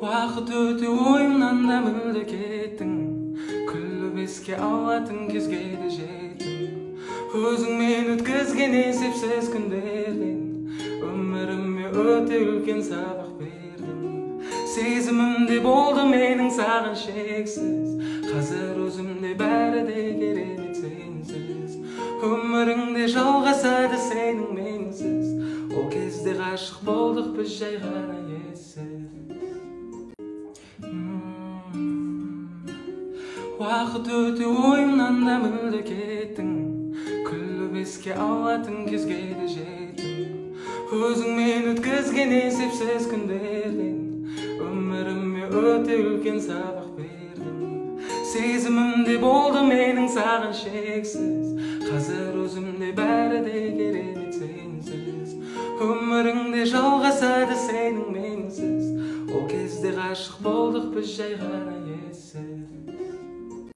Уақыт өте ойымнан да мүлде кеттің, күліп еске алатын кезге де жеттің. Өзіңмен өткізген есепсіз күндерден өміріме өте үлкен сабақ бердің. Сезімімде болды менің саған шексіз, қазір өзімде бәрі де керемет сенсіз. Өміріңде жалғасады сенің менсіз, ол кезде ғашық болдық біз жай ғана ессіз. Уақыт өте ойымнан да мүлде кеттің, күліп еске алатын кезге де жеттің. Өзіңмен өткізген есепсіз күндерден өміріме өте үлкен сабақ бердің. Сезімімде болды менің саған шексіз, қазір өзімде бәрі де керемет сенсіз. Өміріңде жалғасады сенің менсіз, ол кезде ғашық болдық біз жай ғана ессіз.